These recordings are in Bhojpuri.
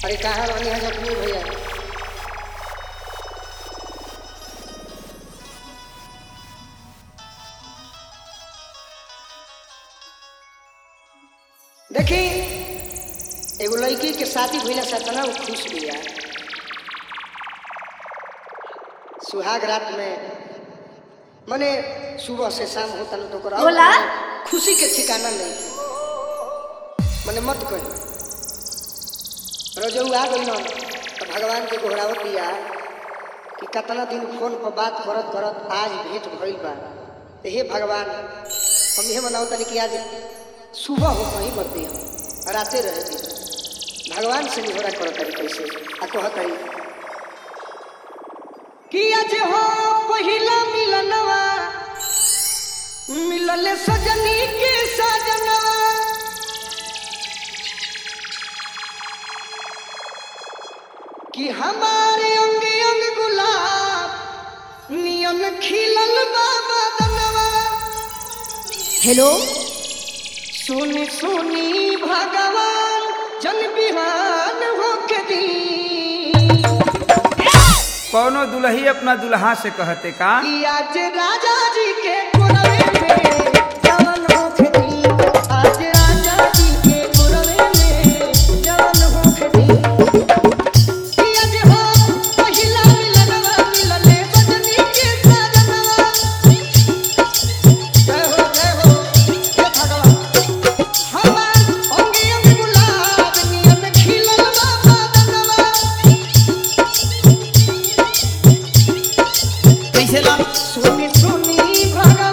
अरे कहाँ रहनी है जखमी भैया? देखी एगो लड़की के शादी भइला से तना खुश बिया। सुहाग रात में मने सुबह से शाम होता न तो बोला खुशी के ठिकाना नहीं मने मत कही। रोजऊ आ गई न तो भगवान के गोहरावत दिया कि कितना दिन फोन पर बात करत करत आज भेंट भइल बा। हे भगवान हम ये मनाओ तनी कि आज सुबह हो कहीं मत दी हम राते रह दी। भगवान से निहोरा करत तरी कैसे आ कहत तरी कि आज हो पहिला मिलनवा मिलले सजनी के सजनवा कि हमारे अंग अंग गुलाब नियन खिलल बाबा दनवा। हेलो सुनी सुनी भगवान जन बिहान होके दी। कौनो दुल्ही अपना दुल्हा से कहते का कि आज राजा जी के कुरवे में जवन होके दी। आज राजा जी के कुरवे में जवन होके दी। कि आज हो पहिला मिलनवा मिलले सजनी के सजनवा। जय हो हे भगवान। हमार अंग अंग गुलाब नियन खिलल बाबा दनवा। कैसे ला सुनी सुनी भगवान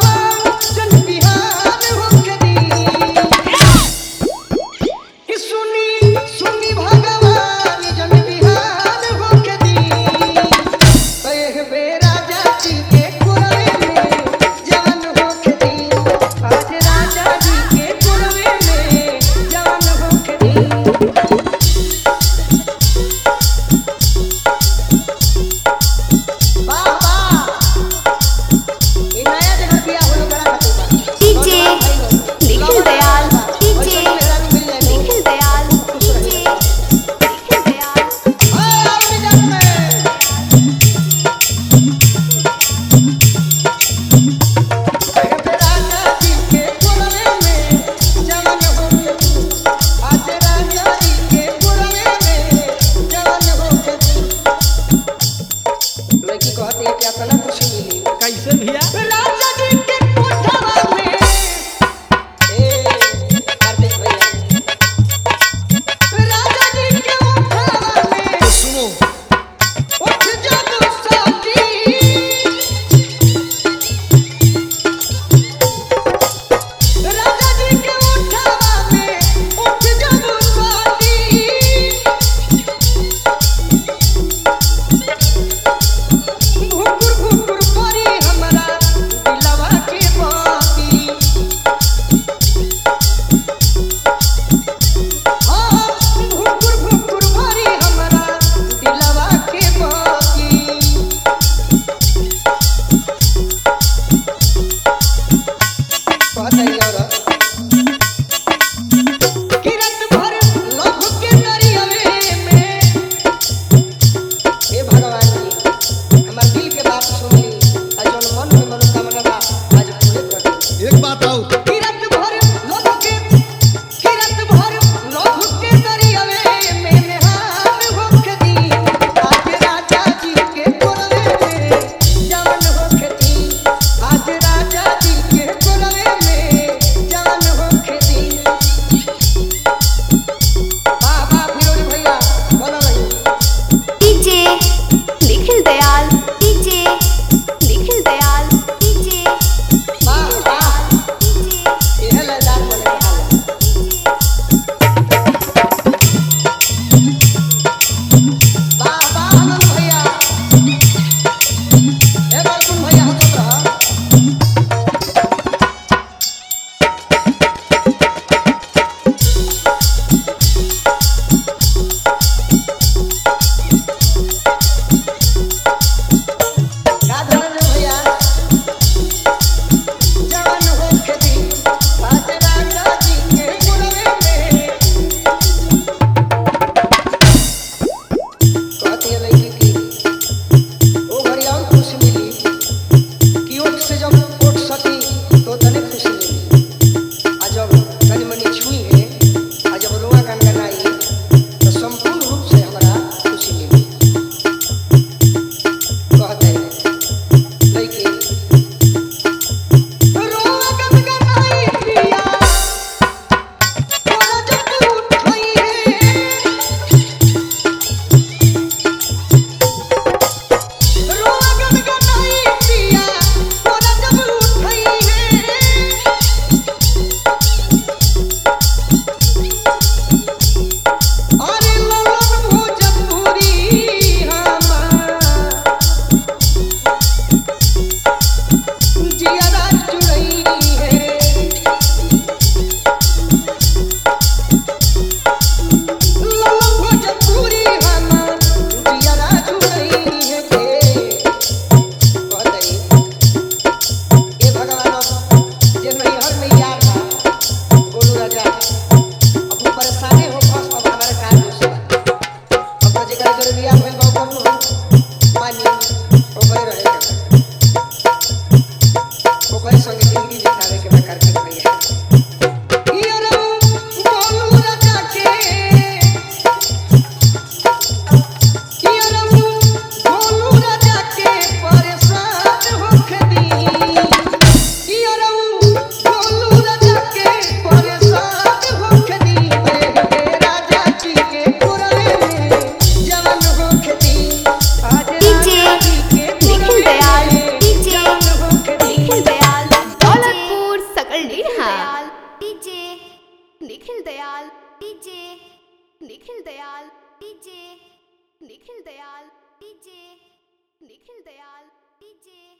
Nikhil Dayal DJ Nikhil Dayal DJ Nikhil Dayal DJ Nikhil Dayal DJ